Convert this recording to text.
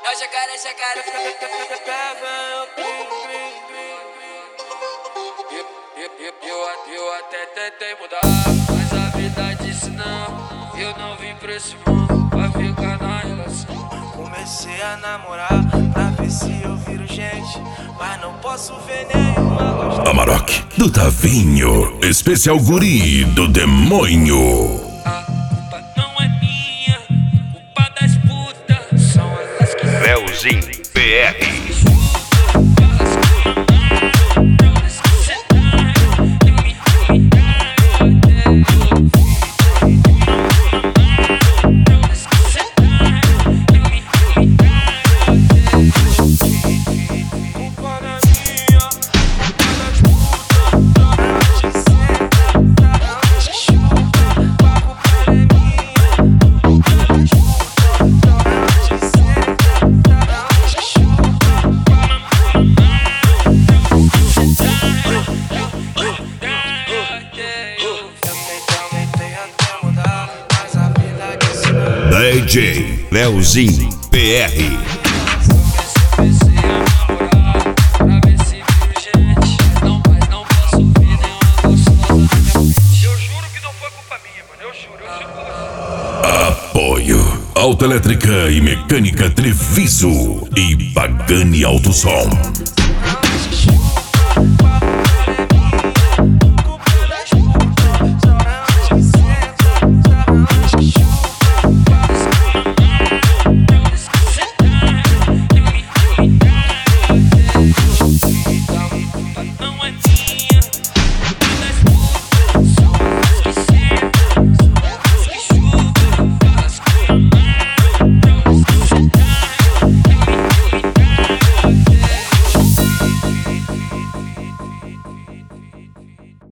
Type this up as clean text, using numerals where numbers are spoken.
jacaré, jacaré. Eu até tentei mudar, mas a vida disse não. Eu não vim pra esse mundo pra ficar na relação. Comecei a namorar pra ver se eu viro gente, mas não posso ver nenhuma. Amarok do Tavinho, especial guri do demônio. A culpa não é minha, culpa das putas. São elas que Leozinho PR. DJ Leozinho PR. Comecei a namorar pra ver se viro gente. Mas não posso ver nenhuma gostosa na minha frente. Eu juro que não foi culpa minha, mano. Eu juro por você. Apoio Autoelétrica e Mecânica Treviso e Pagani Autosom.